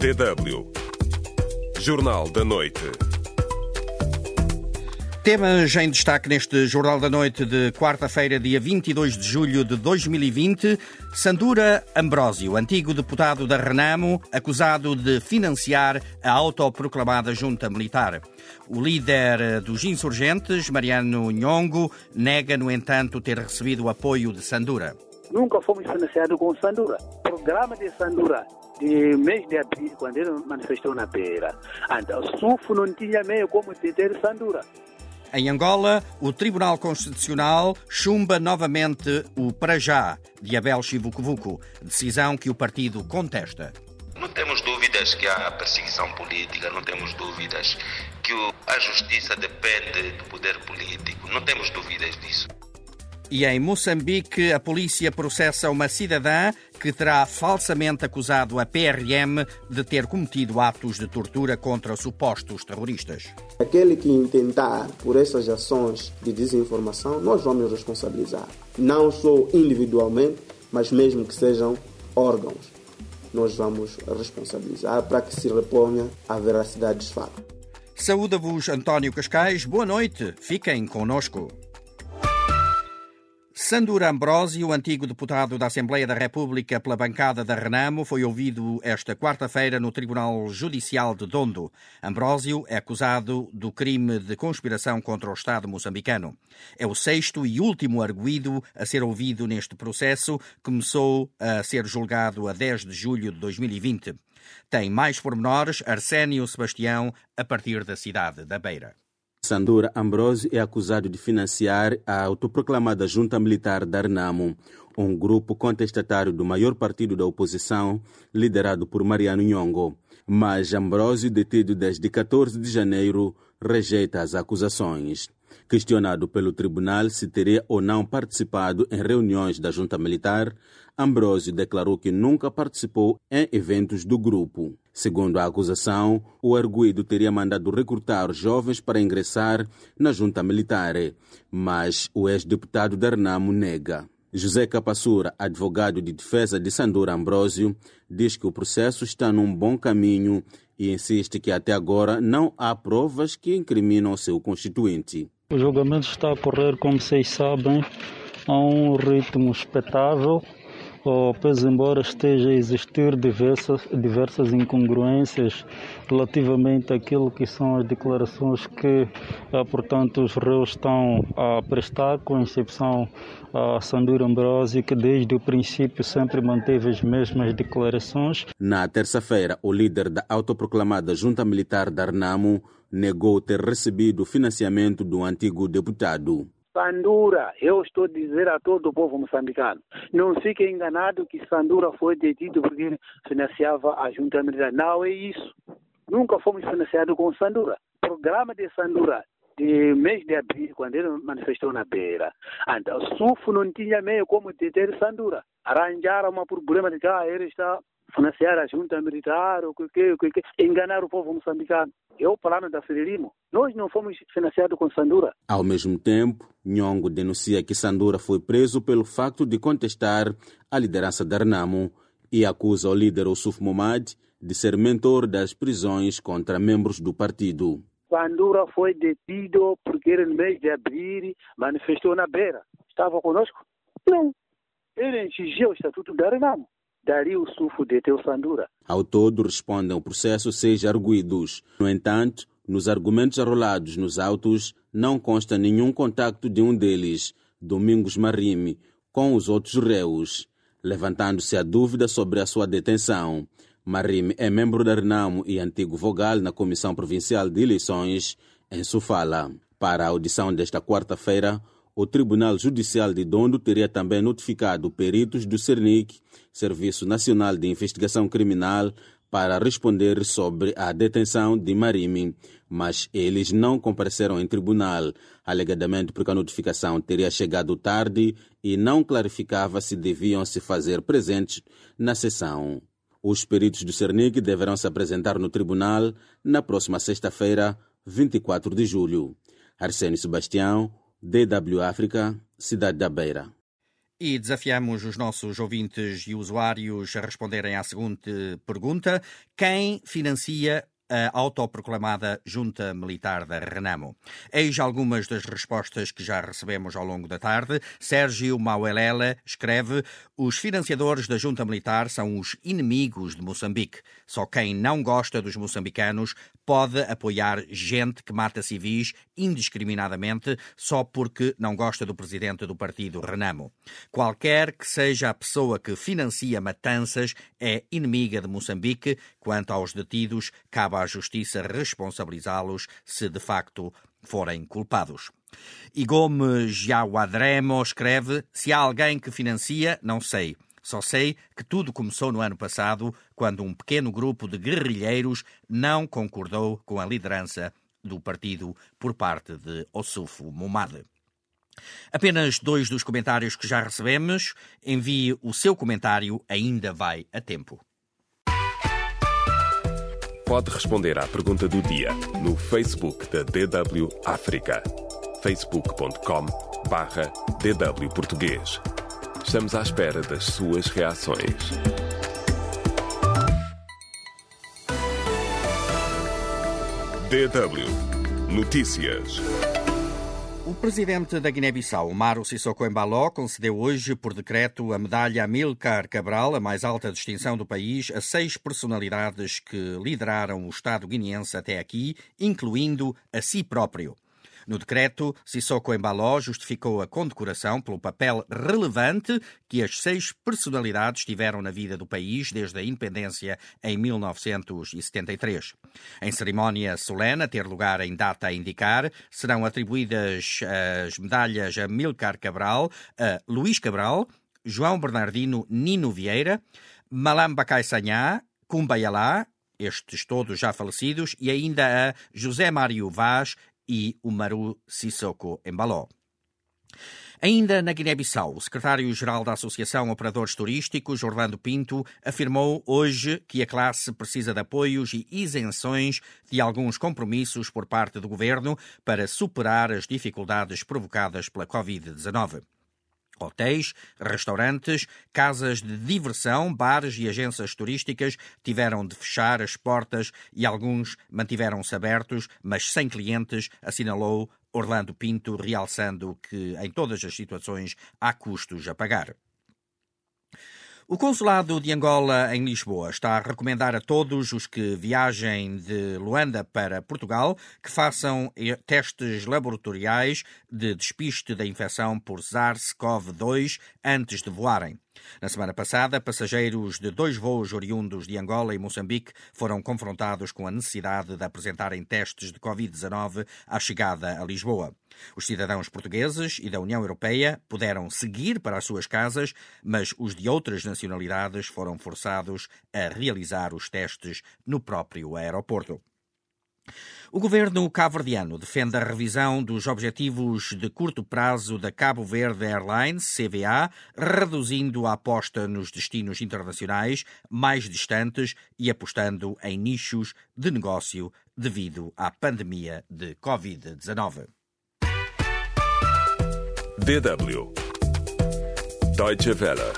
DW. Jornal da Noite. Temas em destaque neste Jornal da Noite de quarta-feira, dia 22 de julho de 2020. Sandura Ambrósio, antigo deputado da Renamo, acusado de financiar a autoproclamada junta militar. O líder dos insurgentes, Mariano Nhongo, nega, no entanto, ter recebido o apoio de Sandura. Nunca fomos financiados com Sandura. O programa de Sandura, de mês de abril, quando ele manifestou na Beira, então, o SUFO não tinha meio como ter Sandura. Em Angola, o Tribunal Constitucional chumba novamente o para já de Abel Chivucovuco, decisão que o partido contesta. Não temos dúvidas que há perseguição política, não temos dúvidas que a justiça depende do poder político, não temos dúvidas disso. E em Moçambique, a polícia processa uma cidadã que terá falsamente acusado a PRM de ter cometido atos de tortura contra supostos terroristas. Aquele que intentar por essas ações de desinformação, nós vamos responsabilizar. Não só individualmente, mas mesmo que sejam órgãos. Nós vamos responsabilizar para que se reponha a veracidade dos fatos. Saúda-vos António Cascais, boa noite, fiquem connosco. Sandura Ambrósio, antigo deputado da Assembleia da República pela bancada da Renamo, foi ouvido esta quarta-feira no Tribunal Judicial de Dondo. Ambrósio é acusado do crime de conspiração contra o Estado moçambicano. É o sexto e último arguido a ser ouvido neste processo, que começou a ser julgado a 10 de julho de 2020. Tem mais pormenores Arsénio Sebastião, a partir da cidade da Beira. Sandura Ambrósio é acusado de financiar a autoproclamada junta militar da Renamo, um grupo contestatário do maior partido da oposição, liderado por Mariano Nhongo. Mas Ambrósio, detido desde 14 de janeiro, rejeita as acusações. Questionado pelo tribunal se teria ou não participado em reuniões da junta militar, Ambrósio declarou que nunca participou em eventos do grupo. Segundo a acusação, o arguido teria mandado recrutar jovens para ingressar na junta militar, mas o ex-deputado da Renamo nega. José Capassura, advogado de defesa de Sandura Ambrósio, diz que o processo está num bom caminho e insiste que até agora não há provas que incriminam seu constituinte. O julgamento está a correr, como vocês sabem, a um ritmo expectável, pois embora esteja a existir diversas incongruências relativamente àquilo que são as declarações que, portanto, os réus estão a prestar, com exceção a Sandura Ambrósio, que desde o princípio sempre manteve as mesmas declarações. Na terça-feira, o líder da autoproclamada junta militar da Renamo negou ter recebido financiamento do antigo deputado. Sandura, eu estou a dizer a todo o povo moçambicano, não fique enganado que Sandura foi detido porque financiava a junta militar. Não é isso. Nunca fomos financiados com Sandura. O programa de Sandura, de mês de abril, quando ele manifestou na Beira, então, o SUFO não tinha meio como ter Sandura. Arranjaram um problema de que ele está financiar a junta militar, enganar o povo moçambicano. É o plano da Frelimo. Nós não fomos financiados com Sandura. Ao mesmo tempo, Nhongo denuncia que Sandura foi preso pelo facto de contestar a liderança da Renamo e acusa o líder Ossuf Momad de ser mentor das prisões contra membros do partido. Sandura foi detido porque ele, no mês de abril, manifestou na Beira. Estava conosco? Não. Ele exigiu o estatuto da Renamo. Daria o SUFO deteu Sandura. Ao todo, respondem ao processo 6 arguidos. No entanto, nos argumentos arrolados nos autos, não consta nenhum contacto de um deles, Domingos Marime, com os outros réus, levantando-se a dúvida sobre a sua detenção. Marime é membro da Renamo e antigo vogal na Comissão Provincial de Eleições em Sofala. Para a audição desta quarta-feira, o Tribunal Judicial de Dondo teria também notificado peritos do CERNIC, Serviço Nacional de Investigação Criminal, para responder sobre a detenção de Marime, mas eles não compareceram em tribunal, alegadamente porque a notificação teria chegado tarde e não clarificava se deviam se fazer presentes na sessão. Os peritos do CERNIC deverão se apresentar no tribunal na próxima sexta-feira, 24 de julho. Arsénio Sebastião, DW África, Cidade da Beira. E desafiamos os nossos ouvintes e usuários a responderem à seguinte pergunta: quem financia a autoproclamada Junta Militar da Renamo? Eis algumas das respostas que já recebemos ao longo da tarde. Sérgio Mauelela escreve: os financiadores da Junta Militar são os inimigos de Moçambique. Só quem não gosta dos moçambicanos pode apoiar gente que mata civis indiscriminadamente só porque não gosta do presidente do partido Renamo. Qualquer que seja a pessoa que financia matanças é inimiga de Moçambique. Quanto aos detidos, cabe à Justiça responsabilizá-los se de facto forem culpados. E Gomes Jauadremo escreve: se há alguém que financia, não sei. Só sei que tudo começou no ano passado, quando um pequeno grupo de guerrilheiros não concordou com a liderança do partido por parte de Ossufo Momade. Apenas 2 dos comentários que já recebemos. Envie o seu comentário, ainda vai a tempo. Pode responder à pergunta do dia no Facebook da DW África. facebook.com/DW Português. Estamos à espera das suas reações. DW Notícias. O presidente da Guiné-Bissau, Umaro Sissoko Embaló, concedeu hoje, por decreto, a medalha Amílcar Cabral, a mais alta distinção do país, a 6 personalidades que lideraram o Estado guineense até aqui, incluindo a si próprio. No decreto, Sissoko Embaló justificou a condecoração pelo papel relevante que as 6 personalidades tiveram na vida do país desde a independência em 1973. Em cerimónia solene, a ter lugar em data a indicar, serão atribuídas as medalhas Amílcar Cabral a Luís Cabral, João Bernardino Nino Vieira, Malam Bakai Sanhá, Kumbayalá, estes todos já falecidos, e ainda a José Mário Vaz e Umaro Sissoko Embaló. Ainda na Guiné-Bissau, o secretário-geral da Associação Operadores Turísticos, Orlando Pinto, afirmou hoje que a classe precisa de apoios e isenções de alguns compromissos por parte do governo para superar as dificuldades provocadas pela Covid-19. Hotéis, restaurantes, casas de diversão, bares e agências turísticas tiveram de fechar as portas e alguns mantiveram-se abertos, mas sem clientes, assinalou Orlando Pinto, realçando que em todas as situações há custos a pagar. O Consulado de Angola em Lisboa está a recomendar a todos os que viajem de Luanda para Portugal que façam testes laboratoriais de despiste da infecção por SARS-CoV-2 antes de voarem. Na semana passada, passageiros de 2 voos oriundos de Angola e Moçambique foram confrontados com a necessidade de apresentarem testes de Covid-19 à chegada a Lisboa. Os cidadãos portugueses e da União Europeia puderam seguir para as suas casas, mas os de outras nacionalidades foram forçados a realizar os testes no próprio aeroporto. O governo cabo-verdiano defende a revisão dos objetivos de curto prazo da Cabo Verde Airlines, CVA, reduzindo a aposta nos destinos internacionais mais distantes e apostando em nichos de negócio devido à pandemia de Covid-19. DW Deutsche Welle.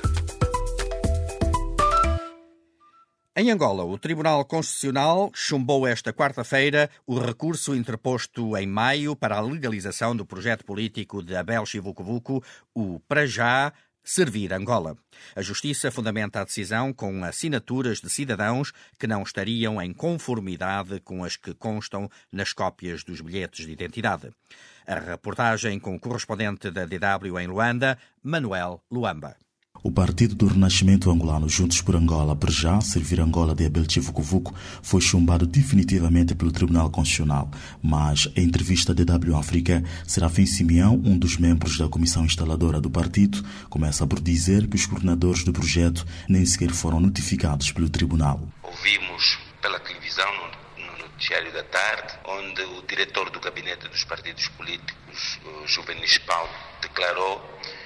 Em Angola, o Tribunal Constitucional chumbou esta quarta-feira o recurso interposto em maio para a legalização do projeto político de Abel Chivucovuco, o Para Já Servir Angola. A Justiça fundamenta a decisão com assinaturas de cidadãos que não estariam em conformidade com as que constam nas cópias dos bilhetes de identidade. A reportagem com o correspondente da DW em Luanda, Manuel Luamba. O Partido do Renascimento Angolano Juntos por Angola, para já Servir Angola de Abel Chivucovuco, foi chumbado definitivamente pelo Tribunal Constitucional. Mas, em entrevista à DW África, Serafim Simeão, um dos membros da comissão instaladora do partido, começa por dizer que os coordenadores do projeto nem sequer foram notificados pelo Tribunal. Ouvimos pela televisão, no noticiário da tarde, onde o diretor do gabinete dos partidos políticos, Juvenis Paulo, declarou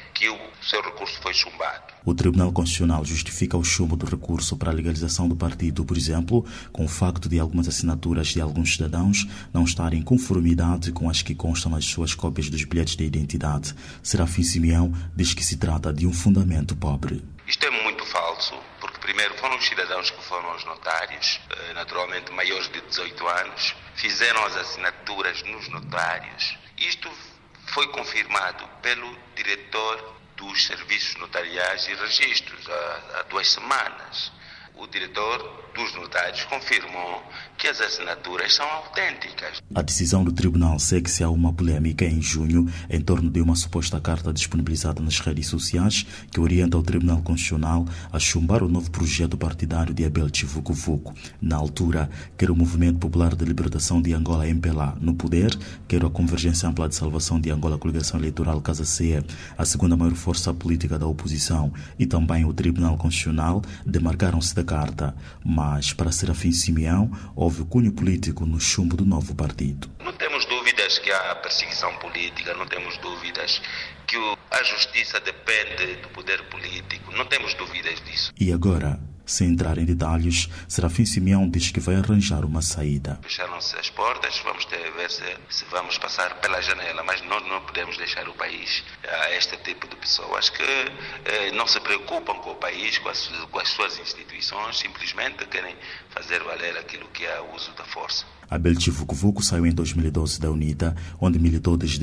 que o seu recurso foi chumbado. O Tribunal Constitucional justifica o chumbo do recurso para a legalização do partido, por exemplo, com o facto de algumas assinaturas de alguns cidadãos não estarem em conformidade com as que constam nas suas cópias dos bilhetes de identidade. Serafim Simeão diz que se trata de um fundamento pobre. Isto é muito falso, porque primeiro foram os cidadãos que foram aos notários, naturalmente maiores de 18 anos, fizeram as assinaturas nos notários. Isto foi confirmado pelo diretor dos serviços notariais e registros há 2 semanas. O diretor dos notários confirmou que as assinaturas são autênticas. A decisão do tribunal segue-se a uma polêmica em junho em torno de uma suposta carta disponibilizada nas redes sociais que orienta o Tribunal Constitucional a chumbar o novo projeto partidário de Abel Chivukuvuku. Na altura, quer o Movimento Popular de Libertação de Angola, MPLA, no poder, quer a Convergência Ampla de Salvação de Angola, Coligação Eleitoral Casa-CE, a segunda maior força política da oposição, e também o Tribunal Constitucional demarcaram-se da carta. Mas, para Serafim Simeão, houve o cunho político no chumbo do novo partido. Não temos dúvidas que há perseguição política, não temos dúvidas que a justiça depende do poder político, não temos dúvidas disso. E agora, sem entrar em detalhes, Serafim Simeão diz que vai arranjar uma saída. Fecharam-se as portas, vamos ver se vamos passar pela janela, mas nós não podemos deixar o país a este tipo de pessoas que não se preocupam com o país, com as suas instituições, simplesmente querem fazer valer aquilo que é o uso da força. Abel Chivukuvuku saiu em 2012 da UNITA, onde militou desde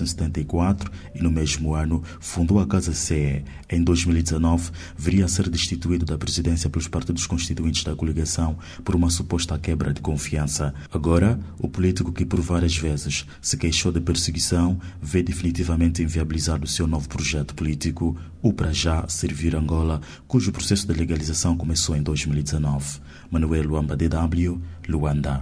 1974 e no mesmo ano fundou a Casa-CE. Em 2019, viria a ser destituído da presidência pelos partidos constituintes da coligação por uma suposta quebra de confiança. Agora, o político que por várias vezes se queixou de perseguição vê definitivamente inviabilizado o seu novo projeto político, o Para Já Servir Angola, cujo processo de legalização começou em 2019. Manuel Luamba, DW, Luanda.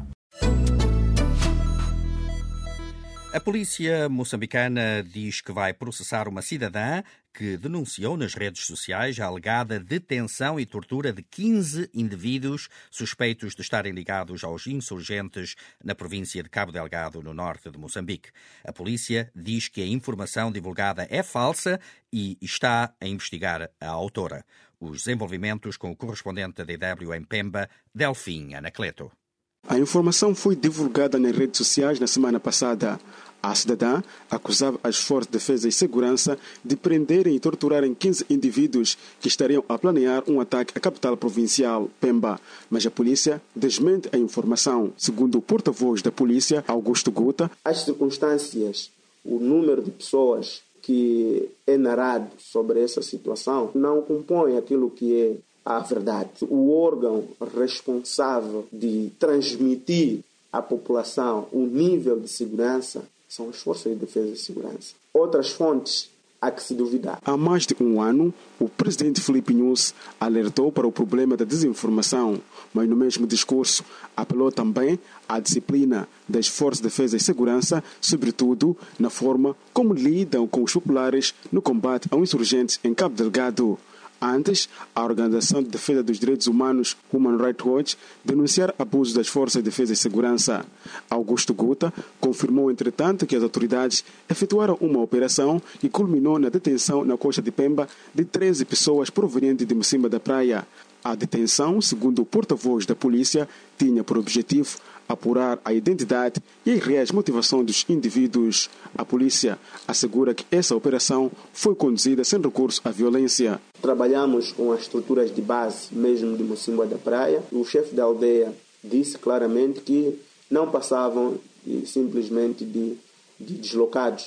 A polícia moçambicana diz que vai processar uma cidadã que denunciou nas redes sociais a alegada detenção e tortura de 15 indivíduos suspeitos de estarem ligados aos insurgentes na província de Cabo Delgado, no norte de Moçambique. A polícia diz que a informação divulgada é falsa e está a investigar a autora. Os desenvolvimentos com o correspondente da DW em Pemba, Delfim Anacleto. A informação foi divulgada nas redes sociais na semana passada. A cidadã acusava as forças de defesa e segurança de prenderem e torturarem 15 indivíduos que estariam a planear um ataque à capital provincial, Pemba. Mas a polícia desmente a informação. Segundo o porta-voz da polícia, Augusto Guta, as circunstâncias, o número de pessoas que é narrado sobre essa situação não compõe aquilo que é a verdade. O órgão responsável de transmitir à população o nível de segurança são as forças de defesa e segurança. Outras fontes há que se duvidar. Há mais de um ano, o presidente Filipe Nyusi alertou para o problema da desinformação, mas no mesmo discurso apelou também à disciplina das forças de defesa e segurança, sobretudo na forma como lidam com os populares no combate aos insurgentes em Cabo Delgado. Antes, a Organização de Defesa dos Direitos Humanos, Human Rights Watch, denunciar abusos das forças de defesa e segurança. Augusto Guta confirmou, entretanto, que as autoridades efetuaram uma operação que culminou na detenção na costa de Pemba de 13 pessoas provenientes de Mocimba da Praia. A detenção, segundo o porta-voz da polícia, tinha por objetivo apurar a identidade e as reais motivações dos indivíduos. A polícia assegura que essa operação foi conduzida sem recurso à violência. Trabalhamos com as estruturas de base, mesmo de Mocimba da Praia. O chefe da aldeia disse claramente que não passavam simplesmente de deslocados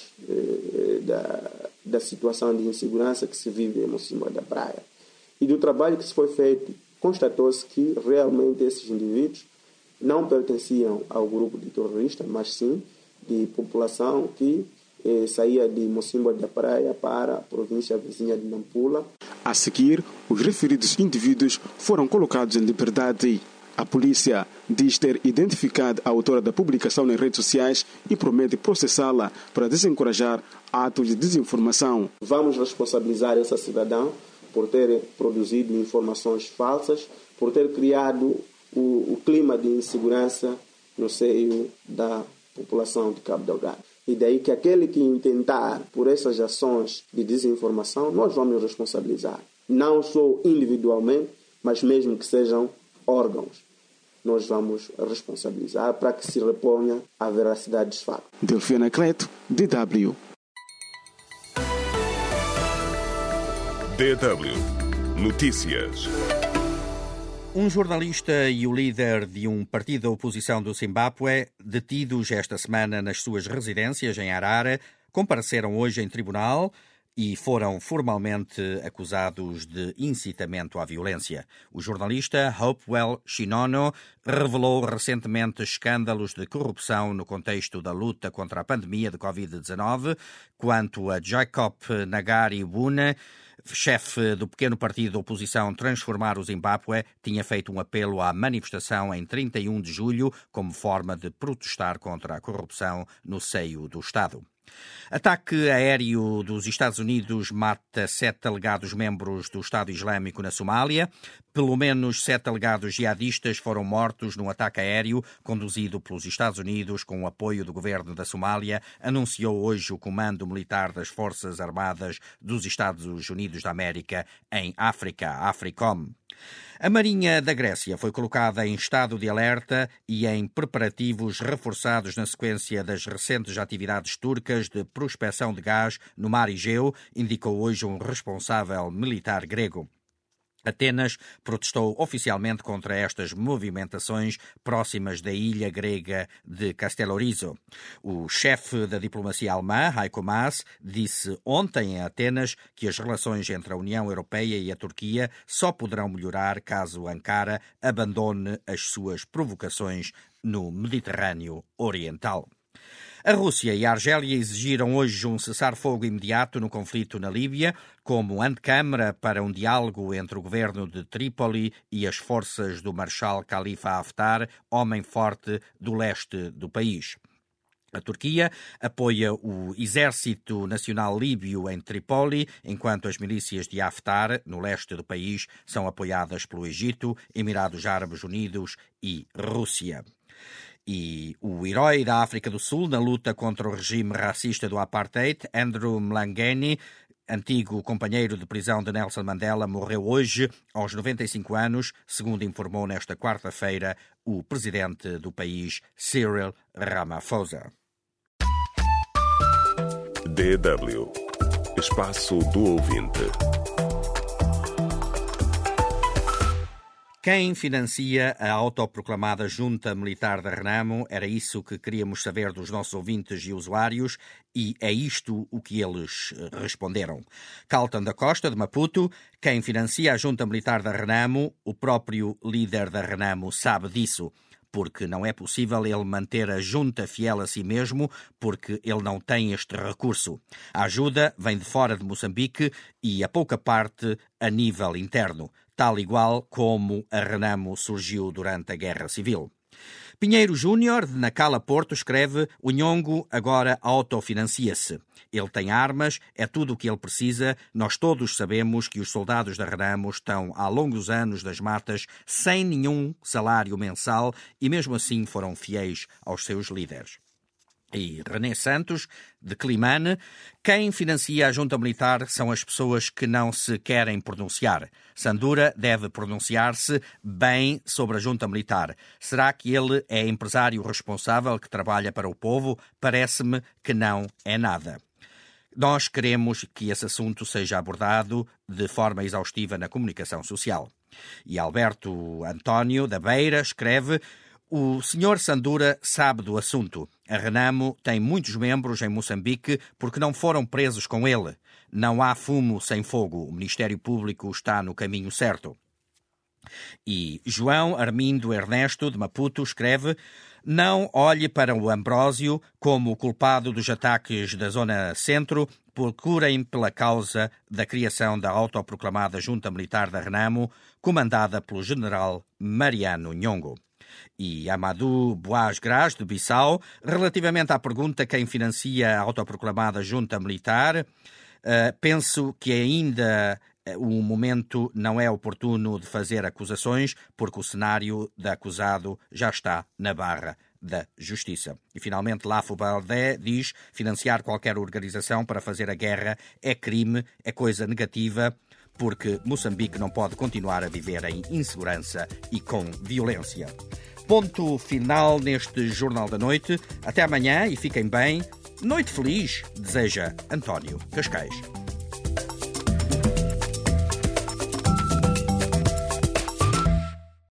da situação de insegurança que se vive em Mocimba da Praia. E do trabalho que se foi feito, constatou-se que realmente esses indivíduos não pertenciam ao grupo de terroristas, mas sim de população que saía de Mocimba da Praia para a província vizinha de Nampula. A seguir, os referidos indivíduos foram colocados em liberdade. A polícia diz ter identificado a autora da publicação nas redes sociais e promete processá-la para desencorajar atos de desinformação. Vamos responsabilizar essa cidadã por ter produzido informações falsas, por ter criado o clima de insegurança no seio da população de Cabo Delgado. E daí que aquele que intentar por essas ações de desinformação, nós vamos responsabilizar. Não só individualmente, mas mesmo que sejam órgãos. Nós vamos responsabilizar para que se reponha a veracidade dos fatos. Delfina Cleto, DW. DW Notícias. Um jornalista e o líder de um partido da oposição do Zimbábue, detidos esta semana nas suas residências em Harare, compareceram hoje em tribunal e foram formalmente acusados de incitamento à violência. O jornalista Hopewell Chinono revelou recentemente escândalos de corrupção no contexto da luta contra a pandemia de Covid-19, quanto a Jacob Nagari Bune, chefe do pequeno partido da oposição Transformar o Zimbábue, tinha feito um apelo à manifestação em 31 de julho como forma de protestar contra a corrupção no seio do Estado. Ataque aéreo dos Estados Unidos mata 7 alegados membros do Estado Islâmico na Somália. Pelo menos 7 alegados jihadistas foram mortos num ataque aéreo conduzido pelos Estados Unidos com o apoio do governo da Somália, anunciou hoje o Comando Militar das Forças Armadas dos Estados Unidos da América em África, AFRICOM. A Marinha da Grécia foi colocada em estado de alerta e em preparativos reforçados na sequência das recentes atividades turcas de prospecção de gás no mar Egeu, indicou hoje um responsável militar grego. Atenas protestou oficialmente contra estas movimentações próximas da ilha grega de Castellorizo. O chefe da diplomacia alemã, Heiko Maas, disse ontem em Atenas que as relações entre a União Europeia e a Turquia só poderão melhorar caso Ankara abandone as suas provocações no Mediterrâneo Oriental. A Rússia e a Argélia exigiram hoje um cessar-fogo imediato no conflito na Líbia, como antecâmara para um diálogo entre o governo de Trípoli e as forças do marechal Khalifa Haftar, homem forte do leste do país. A Turquia apoia o Exército Nacional Líbio em Trípoli, enquanto as milícias de Haftar, no leste do país, são apoiadas pelo Egito, Emirados Árabes Unidos e Rússia. E o herói da África do Sul na luta contra o regime racista do apartheid, Andrew Mlangeni, antigo companheiro de prisão de Nelson Mandela, morreu hoje aos 95 anos, segundo informou nesta quarta-feira o presidente do país, Cyril Ramaphosa. DW Espaço do Ouvinte. Quem financia a autoproclamada Junta Militar da Renamo? Era isso que queríamos saber dos nossos ouvintes e usuários e é isto o que eles responderam. Carlton da Costa, de Maputo: quem financia a Junta Militar da Renamo, o próprio líder da Renamo sabe disso, porque não é possível ele manter a junta fiel a si mesmo, porque ele não tem este recurso. A ajuda vem de fora de Moçambique e a pouca parte a nível interno, tal igual como a Renamo surgiu durante a Guerra Civil. Pinheiro Júnior, de Nacala, Porto, escreve: o Nhongo agora autofinancia-se. Ele tem armas, é tudo o que ele precisa. Nós todos sabemos que os soldados da Renamo estão há longos anos das matas sem nenhum salário mensal e mesmo assim foram fiéis aos seus líderes. E René Santos, de Climane: quem financia a junta militar são as pessoas que não se querem pronunciar. Sandura deve pronunciar-se bem sobre a junta militar. Será que ele é empresário responsável que trabalha para o povo? Parece-me que não é nada. Nós queremos que esse assunto seja abordado de forma exaustiva na comunicação social. E Alberto António da Beira escreve: o Sr. Sandura sabe do assunto. A Renamo tem muitos membros em Moçambique porque não foram presos com ele. Não há fumo sem fogo. O Ministério Público está no caminho certo. E João Armindo Ernesto, de Maputo, escreve: não olhe para o Ambrósio como o culpado dos ataques da Zona Centro. Procurem pela causa da criação da autoproclamada Junta Militar da Renamo, comandada pelo general Mariano Nhongo. E Amadou Boaz Gras, de Bissau, relativamente à pergunta quem financia a autoproclamada Junta Militar, penso que ainda o momento não é oportuno de fazer acusações, porque o cenário de acusado já está na barra da Justiça. E, finalmente, Lafo Baldé diz: financiar qualquer organização para fazer a guerra é crime, é coisa negativa, porque Moçambique não pode continuar a viver em insegurança e com violência. Ponto final neste Jornal da Noite. Até amanhã e fiquem bem. Noite feliz, deseja António Cascais.